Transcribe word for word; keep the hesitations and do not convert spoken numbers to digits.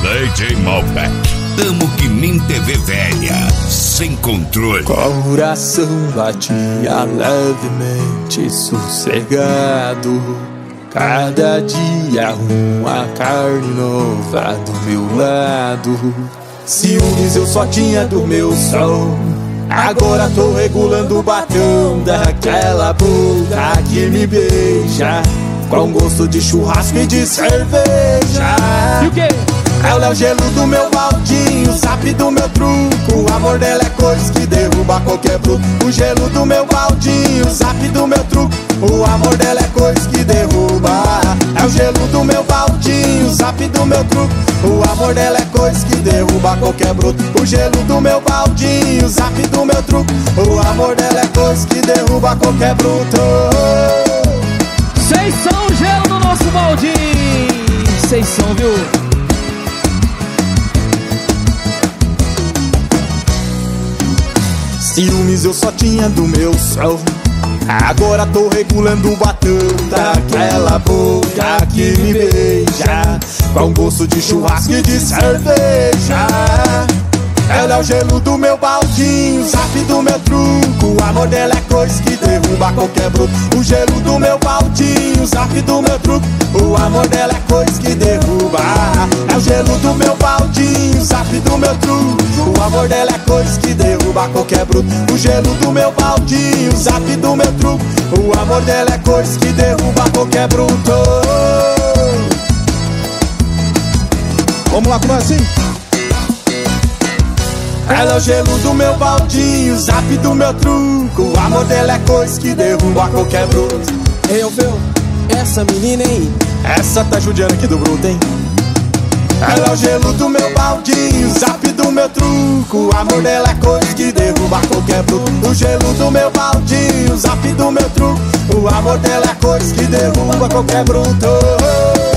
D J Malbec. Tamo que nem T V velha, sem controle. Coração batia levemente sossegado. Cada dia uma carne nova do meu lado. Ciúmes eu só tinha do meu sol. Agora tô regulando o batão daquela boca que me beija com gosto de churrasco e de cerveja. E o quê? Ela é o gelo do meu baldinho, o zap do meu truco. O amor dela é coisa que derruba qualquer bruto. O gelo do meu baldinho, o zap do meu truco. O amor dela é coisa que derruba. É o gelo do meu baldinho, o zap do meu truco. O amor dela é coisa que derruba qualquer bruto. O gelo do meu baldinho, o zap do meu truco. O amor dela é coisa que derruba qualquer bruto. Vocês são o gelo do nosso baldinho. Vocês são, viu? Ciúmes eu só tinha do meu sol. Agora tô regulando o batão daquela boca que me beija com gosto de churrasco e de cerveja. Ela é o gelo do meu baldinho, o zap do meu truco. O amor dela é coisa que derruba qualquer bruto. O gelo do meu baldinho, o zap do meu truco. O amor dela é coisa que derruba. É o gelo do meu baldinho, o zap do meu truco. O amor dela é coisa que derruba qualquer bruto. O gelo do meu baldinho, o zap do meu truco. O amor dela é coisa que derruba qualquer bruto. Vamos lá, como é assim? Ela é o gelo do meu baldinho, o zap do meu truco. O amor dela é coisa que derruba qualquer bruto. Ei, ô Fel, essa menina, hein? Essa tá judiando aqui do bruto, hein? Ela é o gelo do meu baldinho, o zap do meu truco. O amor dela é coisa que derruba qualquer bruto. O gelo do meu baldinho, o zap do meu truco. O amor dela é coisa que derruba qualquer bruto.